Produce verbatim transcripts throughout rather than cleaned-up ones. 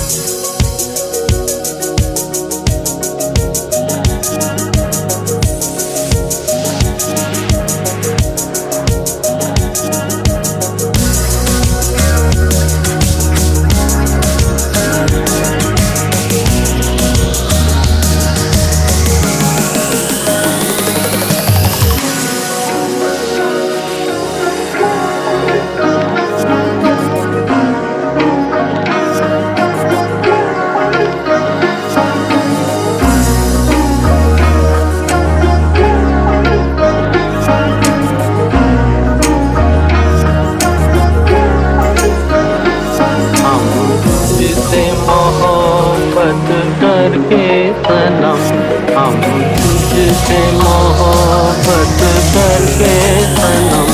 करके सनम हम तुझसे मोहब्बत करके सनम,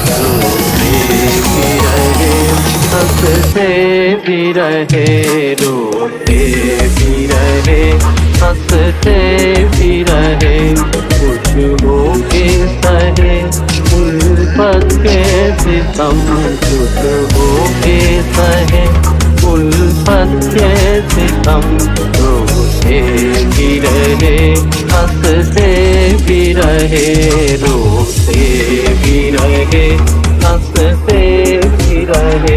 रोते भी रहे हंसते भी रहे, रोते भी रहे हंसते भी रहे, खुशबू के सहे उल्फत के सितम, खुशबू के सहे उल्फत के सितम, रोते भी रहे हंसते भी रहे, रोते भी रहे हंसते भी रहे।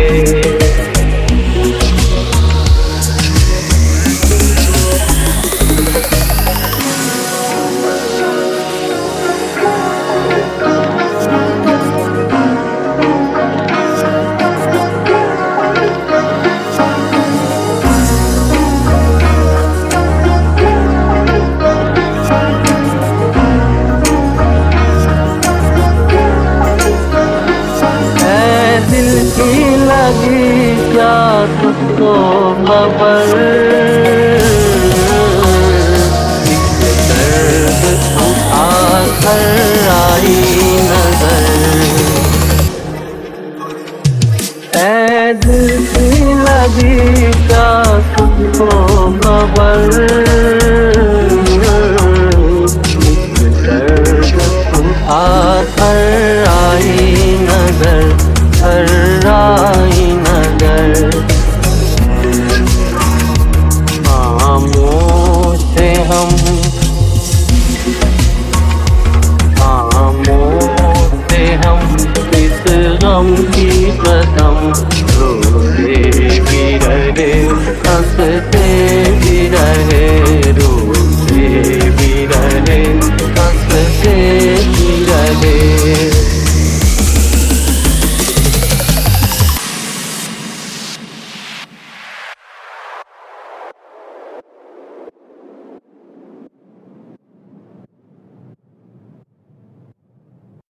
लगी क्या तुझको खबर, दर्द उठा कर आई नजर, ऐ दिल की लगी क्या तुझको खबर, दर्द उठा कर आई नजर, हर्राई नगर। खामोश थे हम, खामोश थे हम इस गम की कसम, रोते भी रहे हंसते